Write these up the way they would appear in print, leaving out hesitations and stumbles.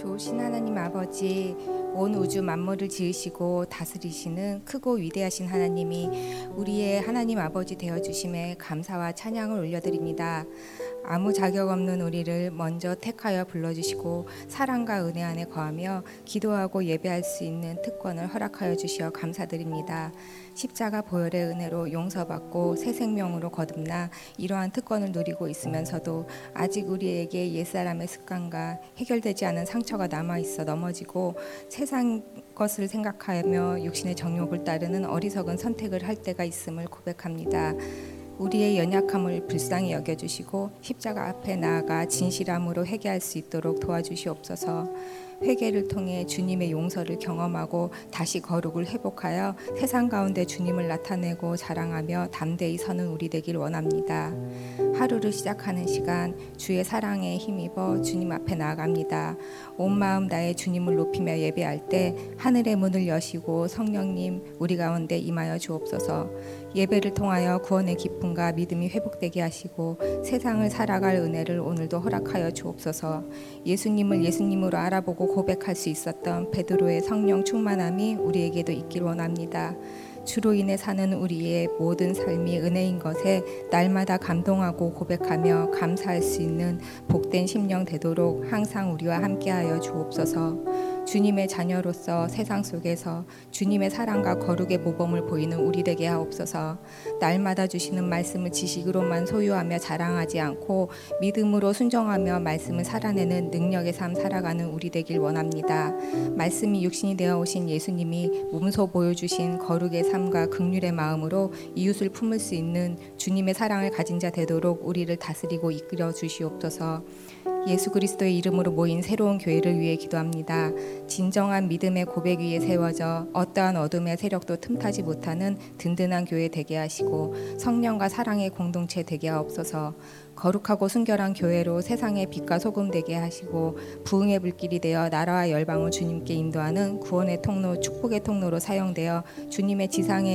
좋으신 하나님 아버지, 온 우주 만물을 지으시고 다스리시는 크고 위대하신 하나님이 우리의 하나님 아버지 되어주심에 감사와 찬양을 올려드립니다. 아무 자격 없는 우리를 먼저 택하여 불러주시고 사랑과 은혜 안에 거하며 기도하고 예배할 수 있는 특권을 허락하여 주시어 감사드립니다. 십자가 보혈의 은혜로 용서받고 새 생명으로 거듭나 이러한 특권을 누리고 있으면서도 아직 우리에게 옛사람의 습관과 해결되지 않은 상처가 남아있어 넘어지고 세상 것을 생각하며 육신의 정욕을 따르는 어리석은 선택을 할 때가 있음을 고백합니다. 우리의 연약함을 불쌍히 여겨주시고 십자가 앞에 나아가 진실함으로 회개할 수 있도록 도와주시옵소서. 회개를 통해 주님의 용서를 경험하고 다시 거룩을 회복하여 세상 가운데 주님을 나타내고 자랑하며 담대히 서는 우리 되길 원합니다. 하루를 시작하는 시간 주의 사랑에 힘입어 주님 앞에 나아갑니다. 온 마음 다해 주님을 높이며 예배할 때 하늘의 문을 여시고 성령님 우리 가운데 임하여 주옵소서. 예배를 통하여 구원의 기쁨과 믿음이 회복되게 하시고 세상을 살아갈 은혜를 오늘도 허락하여 주옵소서. 예수님을 예수님으로 알아보고 고백할 수 있었던 베드로의 성령 충만함이 우리에게도 있길 원합니다. 주로 인해 사는 우리의 모든 삶이 은혜인 것에 날마다 감동하고 고백하며 감사할 수 있는 복된 심령 되도록 항상 우리와 함께하여 주옵소서. 주님의 자녀로서 세상 속에서 주님의 사랑과 거룩의 모범을 보이는 우리 되게 하옵소서. 날마다 주시는 말씀을 지식으로만 소유하며 자랑하지 않고 믿음으로 순종하며 말씀을 살아내는 능력의 삶 살아가는 우리 되길 원합니다. 말씀이 육신이 되어 오신 예수님이 몸소 보여주신 거룩의 삶과 긍휼의 마음으로 이웃을 품을 수 있는 주님의 사랑을 가진 자 되도록 우리를 다스리고 이끌어 주시옵소서. 예수 그리스도의 이름으로 모인 새로운 교회를 위해 기도합니다. 진정한 믿음의 고백 위에 세워져 어떠한 어둠의 세력도 틈타지 못하는 든든한 교회 되게 하시고 성령과 사랑의 공동체 되게 하옵소서. 거룩하고 순결한 교회로 세상의 빛과 소금 되게 하시고 부흥의 불길이 되어 나라와 열방을 주님께 인도하는 구원의 통로, 축복의 통로로 사용되어 주님의 지상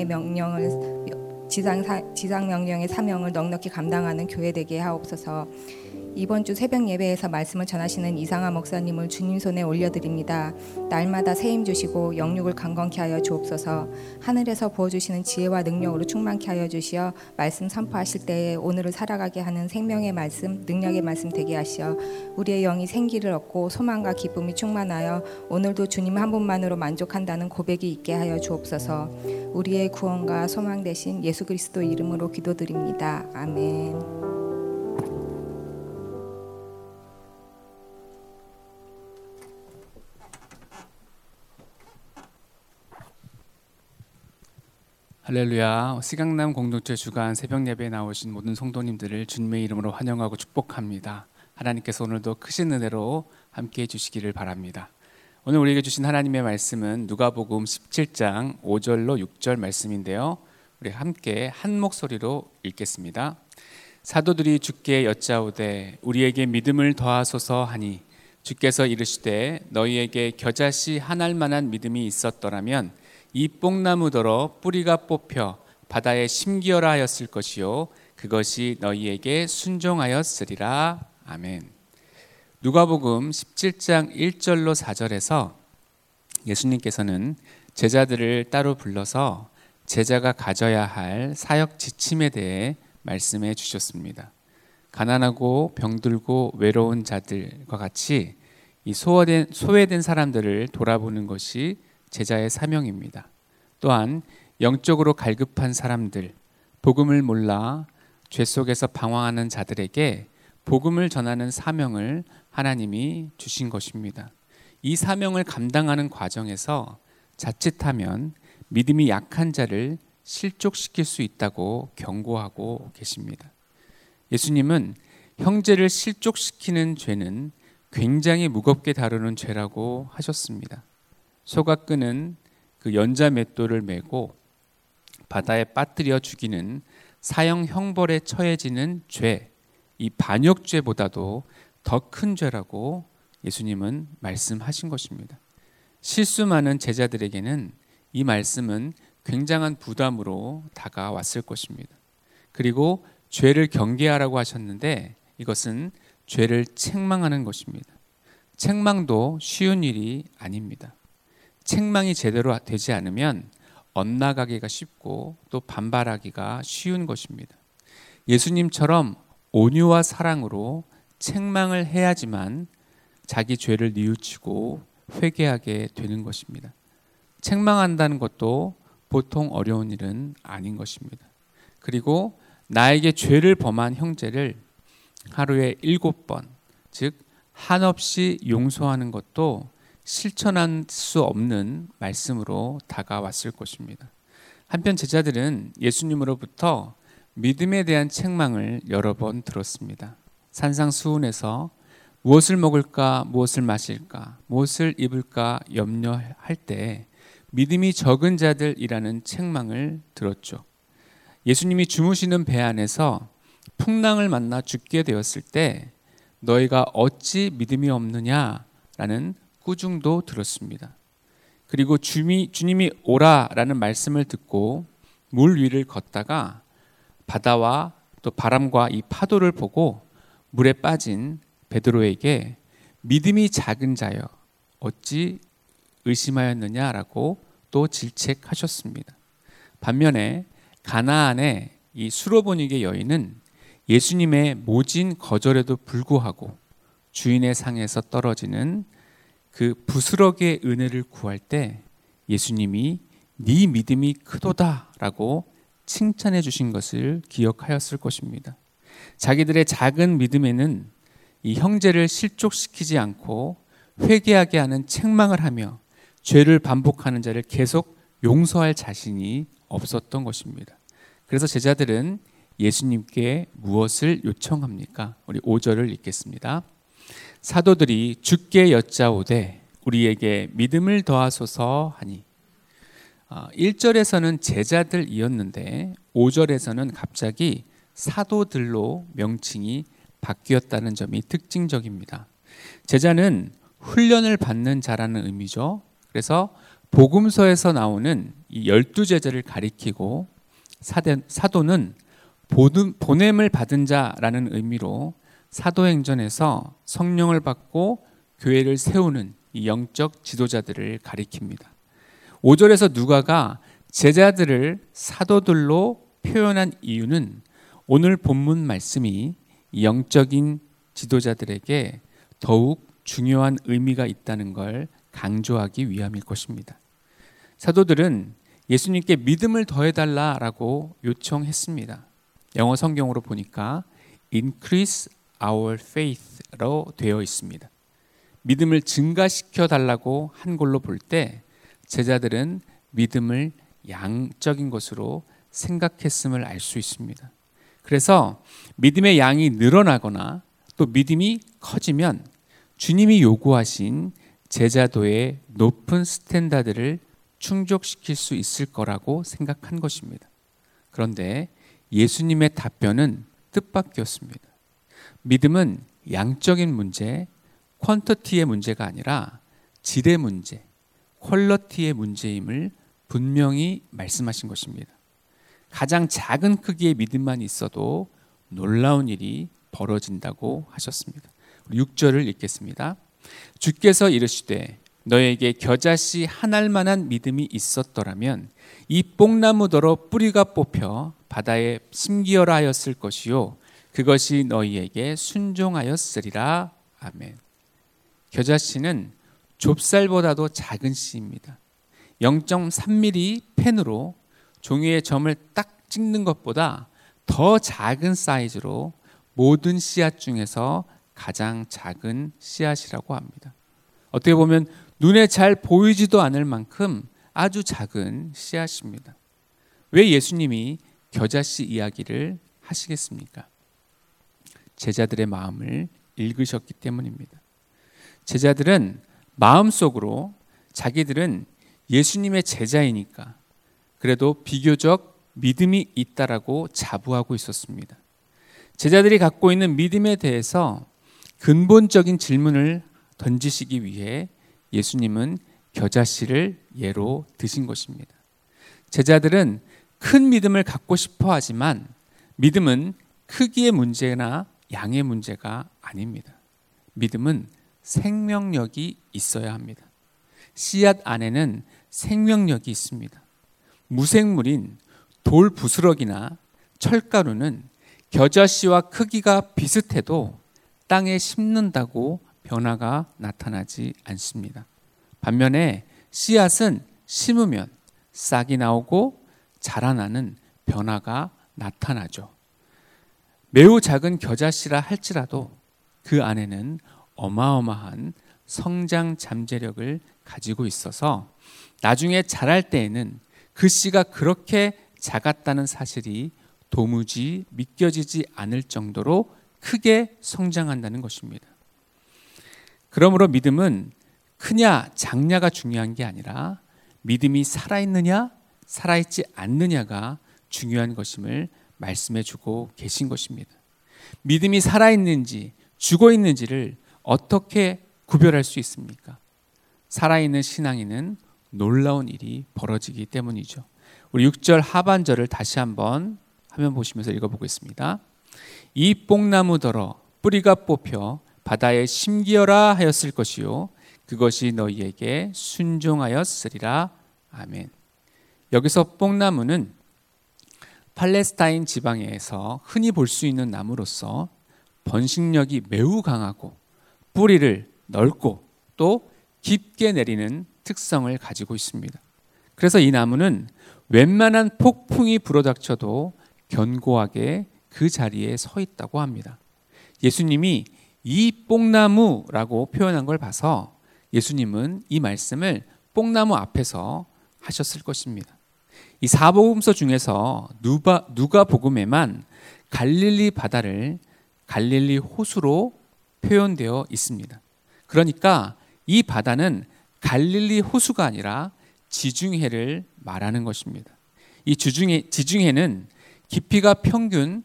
명령의 사명을 넉넉히 감당하는 교회 되게 하옵소서. 이번 주 새벽 예배에서 말씀을 전하시는 이상하 목사님을 주님 손에 올려드립니다. 날마다 새 힘 주시고 영육을 강건케 하여 주옵소서. 하늘에서 부어주시는 지혜와 능력으로 충만케 하여 주시어 말씀 선포하실 때에 오늘을 살아가게 하는 생명의 말씀, 능력의 말씀 되게 하시어 우리의 영이 생기를 얻고 소망과 기쁨이 충만하여 오늘도 주님 한 분만으로 만족한다는 고백이 있게 하여 주옵소서. 우리의 구원과 소망 되신 예수 그리스도 이름으로 기도드립니다. 아멘. 할렐루야. 시강남 공동체 주간 새벽 예배에 나오신 모든 성도님들을 주님의 이름으로 환영하고 축복합니다. 하나님께서 오늘도 크신 은혜로 함께해 주시기를 바랍니다. 오늘 우리에게 주신 하나님의 말씀은 누가복음 17장 5절로 6절 말씀인데요. 우리 함께 한 목소리로 읽겠습니다. 사도들이 주께 여짜오되 우리에게 믿음을 더하소서 하니 주께서 이르시되 너희에게 겨자씨 한 알만한 믿음이 있었더라면 이 뽕나무더러 뿌리가 뽑혀 바다에 심기어라 하였을 것이요 그것이 너희에게 순종하였으리라. 아멘. 누가복음 17장 1절로 4절에서 예수님께서는 제자들을 따로 불러서 제자가 가져야 할 사역 지침에 대해 말씀해 주셨습니다. 가난하고 병들고 외로운 자들과 같이 이 소외된 사람들을 돌아보는 것이 제자의 사명입니다. 또한 영적으로 갈급한 사람들, 복음을 몰라 죄 속에서 방황하는 자들에게 복음을 전하는 사명을 하나님이 주신 것입니다. 이 사명을 감당하는 과정에서 자칫하면 믿음이 약한 자를 실족시킬 수 있다고 경고하고 계십니다. 예수님은 형제를 실족시키는 죄는 굉장히 무겁게 다루는 죄라고 하셨습니다. 소가 끄는 그 연자 맷돌을 메고 바다에 빠뜨려 죽이는 사형 형벌에 처해지는 죄, 이 반역죄보다도 더 큰 죄라고 예수님은 말씀하신 것입니다. 실수 많은 제자들에게는 이 말씀은 굉장한 부담으로 다가왔을 것입니다. 그리고 죄를 경계하라고 하셨는데 이것은 죄를 책망하는 것입니다. 책망도 쉬운 일이 아닙니다. 책망이 제대로 되지 않으면 엇나가기가 쉽고 또 반발하기가 쉬운 것입니다. 예수님처럼 온유와 사랑으로 책망을 해야지만 자기 죄를 뉘우치고 회개하게 되는 것입니다. 책망한다는 것도 보통 어려운 일은 아닌 것입니다. 그리고 나에게 죄를 범한 형제를 하루에 7번, 즉 한없이 용서하는 것도 실천할 수 없는 말씀으로 다가왔을 것입니다. 한편 제자들은 예수님으로부터 믿음에 대한 책망을 여러 번 들었습니다. 산상수훈에서 무엇을 먹을까, 무엇을 마실까, 무엇을 입을까 염려할 때 믿음이 적은 자들이라는 책망을 들었죠. 예수님이 주무시는 배 안에서 풍랑을 만나 죽게 되었을 때 너희가 어찌 믿음이 없느냐라는 꾸중도 들었습니다. 그리고 주님이 오라라는 말씀을 듣고 물 위를 걷다가 바다와 또 바람과 이 파도를 보고 물에 빠진 베드로에게 믿음이 작은 자여 어찌 의심하였느냐라고 또 질책하셨습니다. 반면에 가나안의 이 수로보니게 여인은 예수님의 모진 거절에도 불구하고 주인의 상에서 떨어지는 그 부스러기의 은혜를 구할 때 예수님이 네 믿음이 크도다라고 칭찬해 주신 것을 기억하였을 것입니다. 자기들의 작은 믿음에는 이 형제를 실족시키지 않고 회개하게 하는 책망을 하며 죄를 반복하는 자를 계속 용서할 자신이 없었던 것입니다. 그래서 제자들은 예수님께 무엇을 요청합니까? 우리 5절을 읽겠습니다. 사도들이 주께 여짜오되 우리에게 믿음을 더하소서 하니 1절에서는 제자들이었는데 5절에서는 갑자기 사도들로 명칭이 바뀌었다는 점이 특징적입니다. 제자는 훈련을 받는 자라는 의미죠. 그래서 복음서에서 나오는 이 12제자를 가리키고 사도는 보냄을 받은 자라는 의미로 사도행전에서 성령을 받고 교회를 세우는 이 영적 지도자들을 가리킵니다. 5절에서 누가가 제자들을 사도들로 표현한 이유는 오늘 본문 말씀이 영적인 지도자들에게 더욱 중요한 의미가 있다는 걸 강조하기 위함일 것입니다. 사도들은 예수님께 믿음을 더해달라라고 요청했습니다. 영어 성경으로 보니까 increase our faith로 되어 있습니다. 믿음을 증가시켜 달라고 한 걸로 볼 때 제자들은 믿음을 양적인 것으로 생각했음을 알 수 있습니다. 그래서 믿음의 양이 늘어나거나 또 믿음이 커지면 주님이 요구하신 제자도의 높은 스탠다드를 충족시킬 수 있을 거라고 생각한 것입니다. 그런데 예수님의 답변은 뜻밖이었습니다. 믿음은 양적인 문제, 퀀터티의 문제가 아니라 질의 문제, 퀄러티의 문제임을 분명히 말씀하신 것입니다. 가장 작은 크기의 믿음만 있어도 놀라운 일이 벌어진다고 하셨습니다. 6절을 읽겠습니다. 주께서 이르시되 너에게 겨자씨 한 알만한 믿음이 있었더라면 이 뽕나무더러 뿌리가 뽑혀 바다에 심기어라 하였을 것이요 그것이 너희에게 순종하였으리라. 아멘. 겨자씨는 좁쌀보다도 작은 씨입니다. 0.3mm 펜으로 종이에 점을 딱 찍는 것보다 더 작은 사이즈로 모든 씨앗 중에서 가장 작은 씨앗이라고 합니다. 어떻게 보면 눈에 잘 보이지도 않을 만큼 아주 작은 씨앗입니다. 왜 예수님이 겨자씨 이야기를 하시겠습니까? 제자들의 마음을 읽으셨기 때문입니다. 제자들은 마음속으로 자기들은 예수님의 제자이니까 그래도 비교적 믿음이 있다라고 자부하고 있었습니다. 제자들이 갖고 있는 믿음에 대해서 근본적인 질문을 던지시기 위해 예수님은 겨자씨를 예로 드신 것입니다. 제자들은 큰 믿음을 갖고 싶어 하지만 믿음은 크기의 문제나 양의 문제가 아닙니다. 믿음은 생명력이 있어야 합니다. 씨앗 안에는 생명력이 있습니다. 무생물인 돌 부스러기나 철가루는 겨자씨와 크기가 비슷해도 땅에 심는다고 변화가 나타나지 않습니다. 반면에 씨앗은 심으면 싹이 나오고 자라나는 변화가 나타나죠. 매우 작은 겨자씨라 할지라도 그 안에는 어마어마한 성장 잠재력을 가지고 있어서 나중에 자랄 때에는 그 씨가 그렇게 작았다는 사실이 도무지 믿겨지지 않을 정도로 크게 성장한다는 것입니다. 그러므로 믿음은 크냐 작냐가 중요한 게 아니라 믿음이 살아있느냐 살아있지 않느냐가 중요한 것임을 말씀해 주고 계신 것입니다. 믿음이 살아있는지 죽어 있는지를 어떻게 구별할 수 있습니까? 살아있는 신앙인은 놀라운 일이 벌어지기 때문이죠. 우리 6절 하반절을 다시 한번 화면 보시면서 읽어보겠습니다. 이 뽕나무더러 뿌리가 뽑혀 바다에 심기어라 하였을 것이요 그것이 너희에게 순종하였으리라. 아멘. 여기서 뽕나무는 팔레스타인 지방에서 흔히 볼 수 있는 나무로서 번식력이 매우 강하고 뿌리를 넓고 또 깊게 내리는 특성을 가지고 있습니다. 그래서 이 나무는 웬만한 폭풍이 불어닥쳐도 견고하게 그 자리에 서 있다고 합니다. 예수님이 이 뽕나무라고 표현한 걸 봐서 예수님은 이 말씀을 뽕나무 앞에서 하셨을 것입니다. 이 사복음서 중에서 누가복음에만 갈릴리 바다를 갈릴리 호수로 표현되어 있습니다. 그러니까 이 바다는 갈릴리 호수가 아니라 지중해를 말하는 것입니다. 이 지중해는 깊이가 평균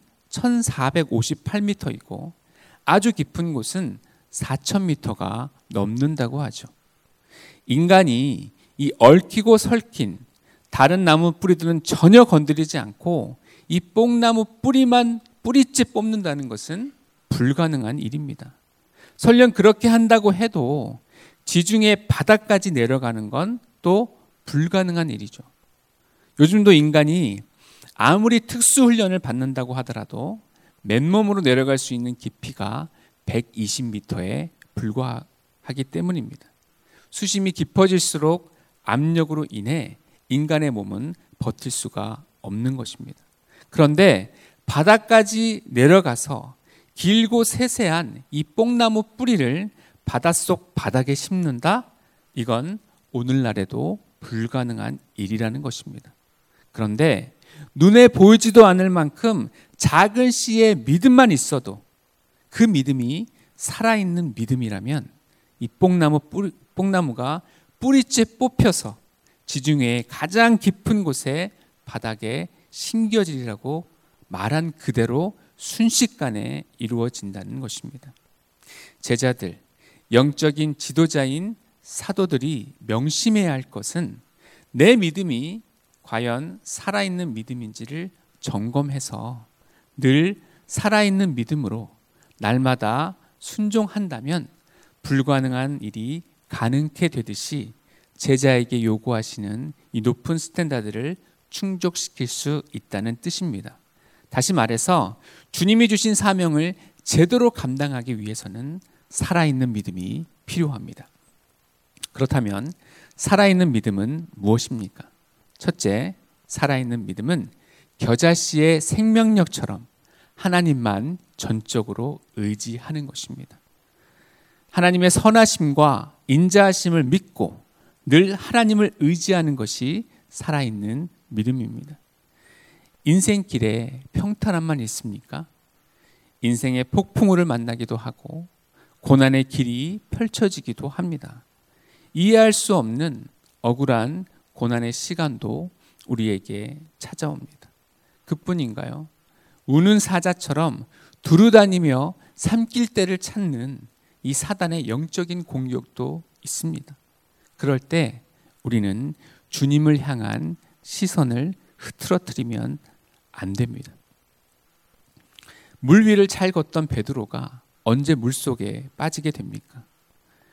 1458m이고 아주 깊은 곳은 4000m가 넘는다고 하죠. 인간이 이 얽히고 설킨 다른 나무 뿌리들은 전혀 건드리지 않고 이 뽕나무 뿌리만 뿌리째 뽑는다는 것은 불가능한 일입니다. 설령 그렇게 한다고 해도 지중해 바다까지 내려가는 건 또 불가능한 일이죠. 요즘도 인간이 아무리 특수훈련을 받는다고 하더라도 맨몸으로 내려갈 수 있는 깊이가 120m에 불과하기 때문입니다. 수심이 깊어질수록 압력으로 인해 인간의 몸은 버틸 수가 없는 것입니다. 그런데 바다까지 내려가서 길고 세세한 이 뽕나무 뿌리를 바닷속 바닥에 심는다? 이건 오늘날에도 불가능한 일이라는 것입니다. 그런데 눈에 보이지도 않을 만큼 작은 씨의 믿음만 있어도 그 믿음이 살아있는 믿음이라면 이 뽕나무가 뿌리째 뽑혀서 지중해의 가장 깊은 곳에 바닥에 심겨지리라고 말한 그대로 순식간에 이루어진다는 것입니다. 제자들, 영적인 지도자인 사도들이 명심해야 할 것은 내 믿음이 과연 살아있는 믿음인지를 점검해서 늘 살아있는 믿음으로 날마다 순종한다면 불가능한 일이 가능케 되듯이 제자에게 요구하시는 이 높은 스탠다드를 충족시킬 수 있다는 뜻입니다. 다시 말해서 주님이 주신 사명을 제대로 감당하기 위해서는 살아있는 믿음이 필요합니다. 그렇다면 살아있는 믿음은 무엇입니까? 첫째, 살아있는 믿음은 겨자씨의 생명력처럼 하나님만 전적으로 의지하는 것입니다. 하나님의 선하심과 인자하심을 믿고 늘 하나님을 의지하는 것이 살아있는 믿음입니다. 인생길에 평탄함만 있습니까? 인생의 폭풍우를 만나기도 하고 고난의 길이 펼쳐지기도 합니다. 이해할 수 없는 억울한 고난의 시간도 우리에게 찾아옵니다. 그뿐인가요? 우는 사자처럼 두루다니며 삼킬 때를 찾는 이 사단의 영적인 공격도 있습니다. 그럴 때 우리는 주님을 향한 시선을 흐트러뜨리면 안 됩니다. 물 위를 잘 걷던 베드로가 언제 물속에 빠지게 됩니까?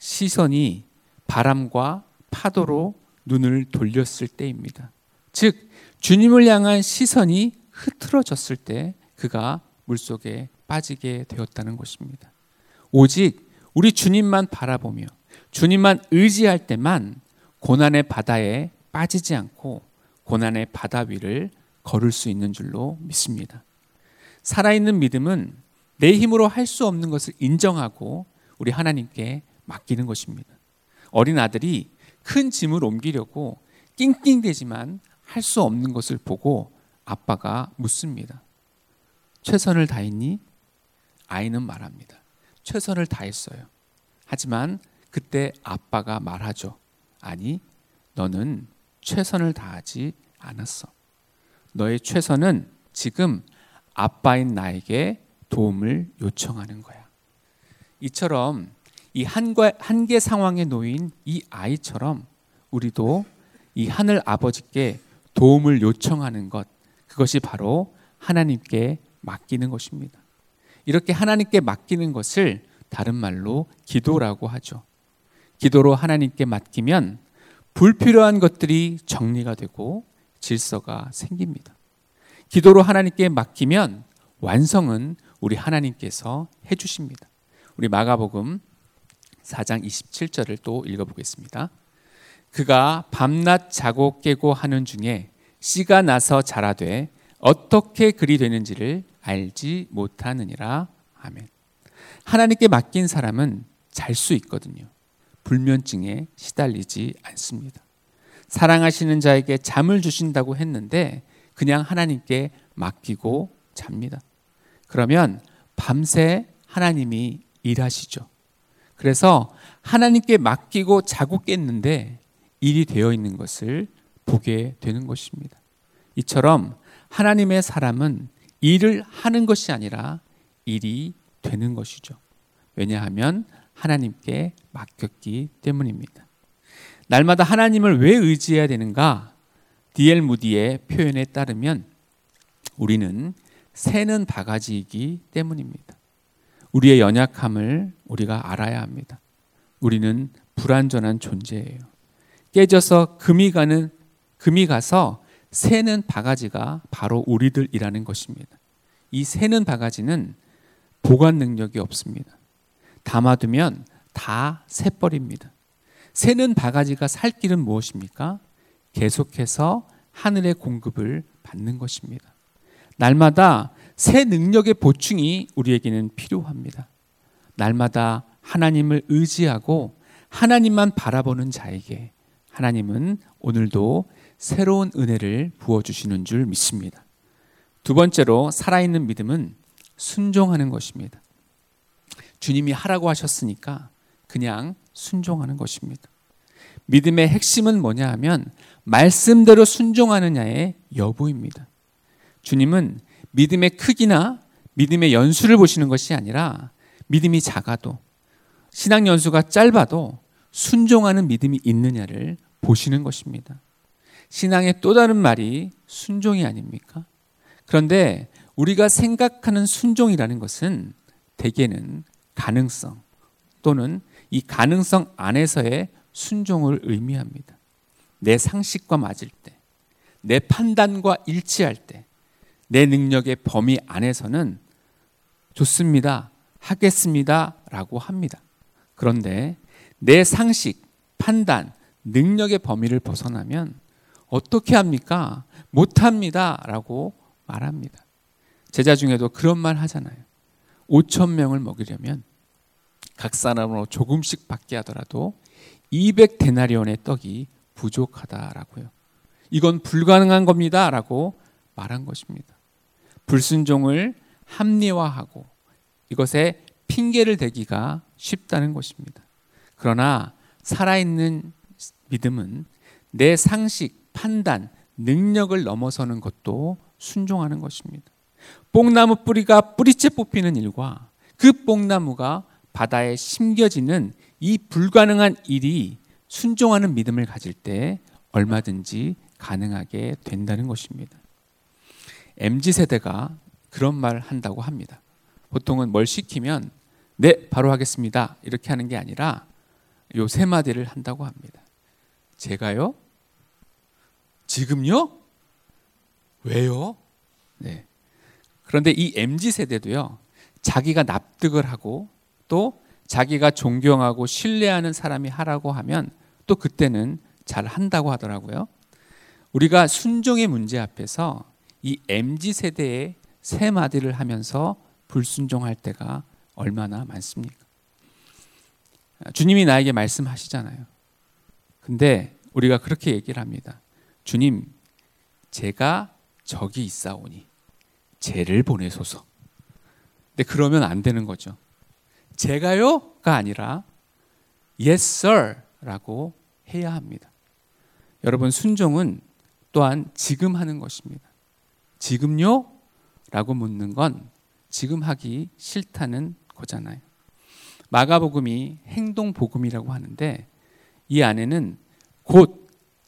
시선이 바람과 파도로 눈을 돌렸을 때입니다. 즉 주님을 향한 시선이 흐트러졌을 때 그가 물속에 빠지게 되었다는 것입니다. 오직 우리 주님만 바라보며 주님만 의지할 때만 고난의 바다에 빠지지 않고 고난의 바다 위를 걸을 수 있는 줄로 믿습니다. 살아있는 믿음은 내 힘으로 할 수 없는 것을 인정하고 우리 하나님께 맡기는 것입니다. 어린 아들이 큰 짐을 옮기려고 낑낑대지만 할 수 없는 것을 보고 아빠가 묻습니다. 최선을 다했니? 아이는 말합니다. 최선을 다했어요. 하지만 그때 아빠가 말하죠. 아니, 너는 최선을 다하지 않았어. 너의 최선은 지금 아빠인 나에게 도움을 요청하는 거야. 이처럼 이 한계 상황에 놓인 이 아이처럼 우리도 이 하늘 아버지께 도움을 요청하는 것, 그것이 바로 하나님께 맡기는 것입니다. 이렇게 하나님께 맡기는 것을 다른 말로 기도라고 하죠. 기도로 하나님께 맡기면 불필요한 것들이 정리가 되고 질서가 생깁니다. 기도로 하나님께 맡기면 완성은 우리 하나님께서 해주십니다. 우리 마가복음 4장 27절을 또 읽어보겠습니다. 그가 밤낮 자고 깨고 하는 중에 씨가 나서 자라되 어떻게 그리 되는지를 알지 못하느니라. 아멘. 하나님께 맡긴 사람은 잘 수 있거든요. 불면증에 시달리지 않습니다. 사랑하시는 자에게 잠을 주신다고 했는데 그냥 하나님께 맡기고 잡니다. 그러면 밤새 하나님이 일하시죠. 그래서 하나님께 맡기고 자고 깼는데 일이 되어 있는 것을 보게 되는 것입니다. 이처럼 하나님의 사람은 일을 하는 것이 아니라 일이 되는 것이죠. 왜냐하면 하나님께 맡겼기 때문입니다. 날마다 하나님을 왜 의지해야 되는가? D.L. 무디의 표현에 따르면 우리는 새는 바가지이기 때문입니다. 우리의 연약함을 우리가 알아야 합니다. 우리는 불완전한 존재예요. 깨져서 금이 가서 새는 바가지가 바로 우리들이라는 것입니다. 이 새는 바가지는 보관 능력이 없습니다. 담아두면 다 새버립니다. 새는 바가지가 살 길은 무엇입니까? 계속해서 하늘의 공급을 받는 것입니다. 날마다 새 능력의 보충이 우리에게는 필요합니다. 날마다 하나님을 의지하고 하나님만 바라보는 자에게 하나님은 오늘도 새로운 은혜를 부어주시는 줄 믿습니다. 두 번째로 살아있는 믿음은 순종하는 것입니다. 주님이 하라고 하셨으니까 그냥 순종하는 것입니다. 믿음의 핵심은 뭐냐 하면 말씀대로 순종하느냐의 여부입니다. 주님은 믿음의 크기나 믿음의 연수를 보시는 것이 아니라 믿음이 작아도 신앙 연수가 짧아도 순종하는 믿음이 있느냐를 보시는 것입니다. 신앙의 또 다른 말이 순종이 아닙니까? 그런데 우리가 생각하는 순종이라는 것은 대개는 가능성 또는 이 가능성 안에서의 순종을 의미합니다. 내 상식과 맞을 때, 내 판단과 일치할 때, 내 능력의 범위 안에서는 좋습니다, 하겠습니다 라고 합니다. 그런데 내 상식, 판단, 능력의 범위를 벗어나면 어떻게 합니까? 못합니다 라고 말합니다. 제자 중에도 그런 말 하잖아요. 5,000명을 먹이려면 각 사람으로 조금씩 받게 하더라도 200데나리온의 떡이 부족하다라고요. 이건 불가능한 겁니다 라고 말한 것입니다. 불순종을 합리화하고 이것에 핑계를 대기가 쉽다는 것입니다. 그러나 살아있는 믿음은 내 상식, 판단, 능력을 넘어서는 것도 순종하는 것입니다. 뽕나무 뿌리가 뿌리째 뽑히는 일과 그 뽕나무가 바다에 심겨지는 이 불가능한 일이 순종하는 믿음을 가질 때 얼마든지 가능하게 된다는 것입니다. MZ세대가 그런 말 한다고 합니다. 보통은 뭘 시키면 네, 바로 하겠습니다 이렇게 하는 게 아니라 요 세 마디를 한다고 합니다. 제가요? 지금요? 왜요? 네. 그런데 이 MZ세대도요, 자기가 납득을 하고 또 자기가 존경하고 신뢰하는 사람이 하라고 하면 또 그때는 잘 한다고 하더라고요. 우리가 순종의 문제 앞에서 이 MZ세대의 세 마디를 하면서 불순종할 때가 얼마나 많습니까? 주님이 나에게 말씀하시잖아요. 근데 우리가 그렇게 얘기를 합니다. 주님, 제가 저기 있사오니 쟤를 보내소서. 근데 그러면 안 되는 거죠. 제가요가 아니라 Yes sir 라고 해야 합니다. 여러분, 순종은 또한 지금 하는 것입니다. 지금요? 라고 묻는 건 지금 하기 싫다는 거잖아요. 마가복음이 행동복음이라고 하는데 이 안에는 곧,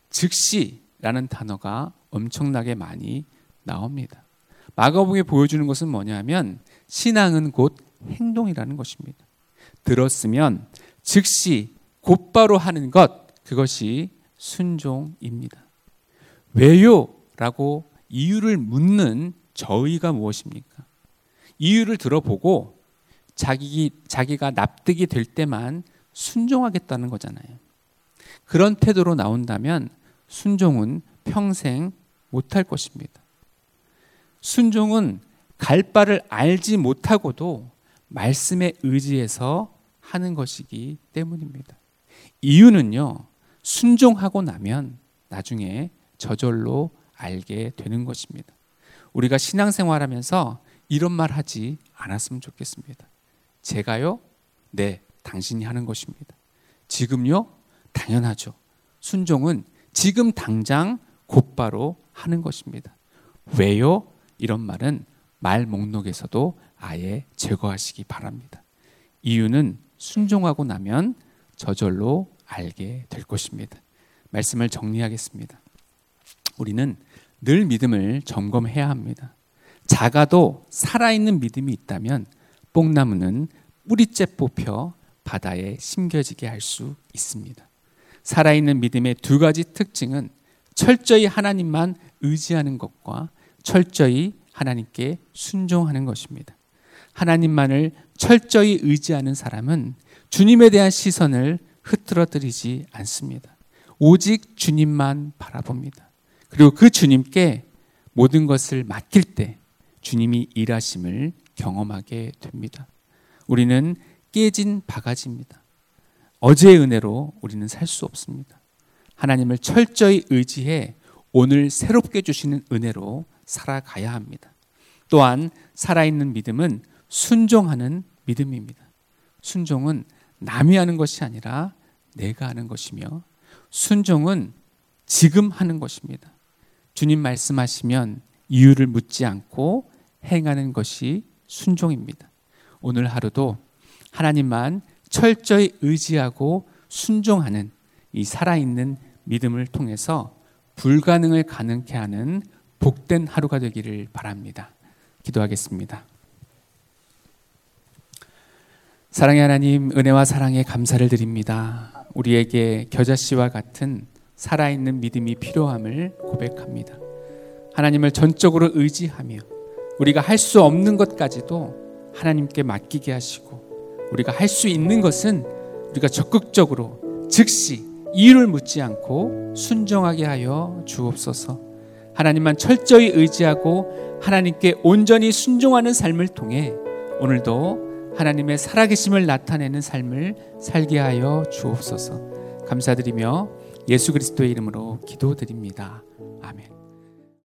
즉시라는 단어가 엄청나게 많이 나옵니다. 마가복음이 보여주는 것은 뭐냐면 신앙은 곧 행동이라는 것입니다. 들었으면 즉시 곧바로 하는 것, 그것이 순종입니다. 왜요? 라고 이유를 묻는 저의가 무엇입니까? 이유를 들어보고 자기가 납득이 될 때만 순종하겠다는 거잖아요. 그런 태도로 나온다면 순종은 평생 못할 것입니다. 순종은 갈 바를 알지 못하고도 말씀에 의지해서 하는 것이기 때문입니다. 이유는요, 순종하고 나면 나중에 저절로 알게 되는 것입니다. 우리가 신앙생활하면서 이런 말 하지 않았으면 좋겠습니다. 제가요? 네, 당신이 하는 것입니다. 지금요? 당연하죠. 순종은 지금 당장 곧바로 하는 것입니다. 왜요? 이런 말은 말 목록에서도 아예 제거하시기 바랍니다. 이유는 순종하고 나면 저절로 알게 될 것입니다. 말씀을 정리하겠습니다. 우리는 늘 믿음을 점검해야 합니다. 작아도 살아있는 믿음이 있다면 뽕나무는 뿌리째 뽑혀 바다에 심겨지게 할 수 있습니다. 살아있는 믿음의 두 가지 특징은 철저히 하나님만 의지하는 것과 철저히 하나님께 순종하는 것입니다. 하나님만을 철저히 의지하는 사람은 주님에 대한 시선을 흐트러뜨리지 않습니다. 오직 주님만 바라봅니다. 그리고 그 주님께 모든 것을 맡길 때 주님이 일하심을 경험하게 됩니다. 우리는 깨진 바가지입니다. 어제의 은혜로 우리는 살 수 없습니다. 하나님을 철저히 의지해 오늘 새롭게 주시는 은혜로 살아가야 합니다. 또한 살아있는 믿음은 순종하는 믿음입니다. 순종은 남이 하는 것이 아니라 내가 하는 것이며 순종은 지금 하는 것입니다. 주님 말씀하시면 이유를 묻지 않고 행하는 것이 순종입니다. 오늘 하루도 하나님만 철저히 의지하고 순종하는 이 살아있는 믿음을 통해서 불가능을 가능케 하는 복된 하루가 되기를 바랍니다. 기도하겠습니다. 사랑의 하나님, 은혜와 사랑에 감사를 드립니다. 우리에게 겨자씨와 같은 살아있는 믿음이 필요함을 고백합니다. 하나님을 전적으로 의지하며 우리가 할 수 없는 것까지도 하나님께 맡기게 하시고 우리가 할 수 있는 것은 우리가 적극적으로 즉시 이유를 묻지 않고 순종하게 하여 주옵소서. 하나님만 철저히 의지하고 하나님께 온전히 순종하는 삶을 통해 오늘도 하나님의 살아계심을 나타내는 삶을 살게 하여 주옵소서. 감사드리며 예수 그리스도의 이름으로 기도드립니다. 아멘.